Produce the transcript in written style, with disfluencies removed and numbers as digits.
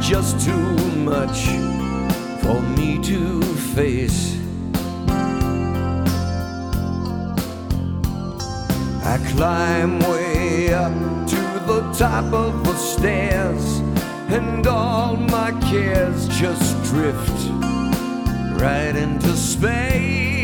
just too much for me to face. I climb way up to the top of the stairs, and all my cares just drift right into space.